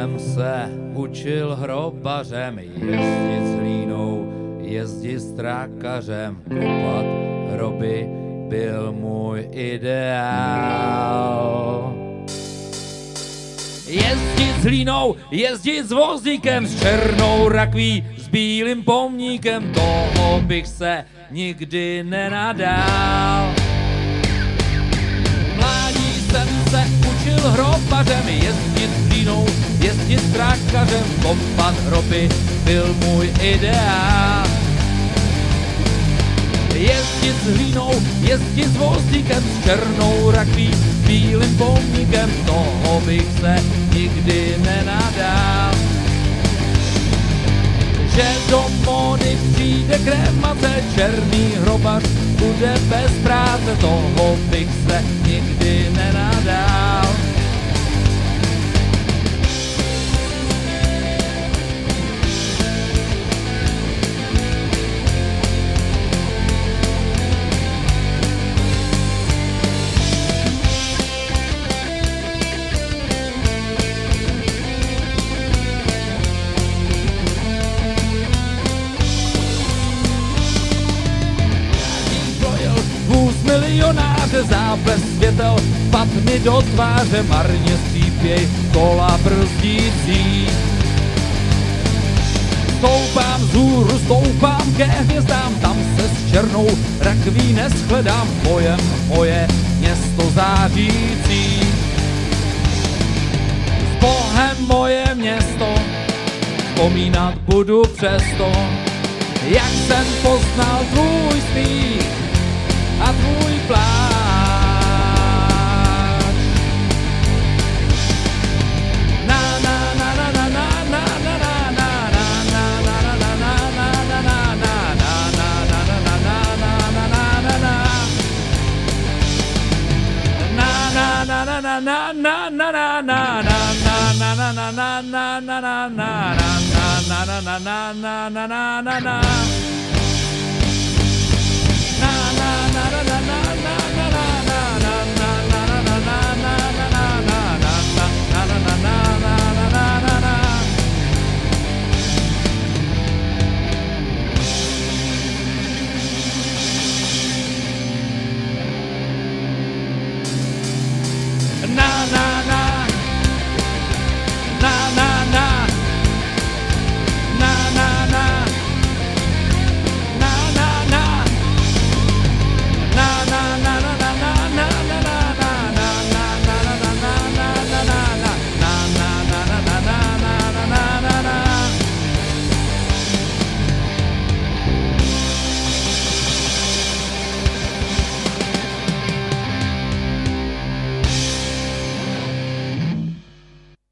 jsem se učil hrobařem, jezdit s hlínou, jezdit s trákařem, kopat hroby byl můj ideál. Jezdit s hlínou, jezdit s vozíkem, s černou rakví, s bílým pomníkem, toho bych se nikdy nenadál. Mládí jsem se učil hrobařem, jezdit s hlínou, jezdit s trákařem, kopat hroby byl můj ideál. Jezdit s hlínou, jezdit s vozíkem, s černou rakví, s bílým pomníkem, toho bych se nikdy nenadál. Že do módy přijde kremace, černý hrobař bude bez práce, toho bych se nikdy nenadál. Milionáře, záblesk světel, pad mi do tváře, marně střípěj kola brzdící. Stoupám vzhůru, stoupám ke hvězdám, tam se s černou rakví neschledám, bojem moje město zářící. S Bohem moje město, vzpomínat budu přesto, jak jsem poznal tvůj smích a tvůj pláč. Na na na na na na na na na na na na na na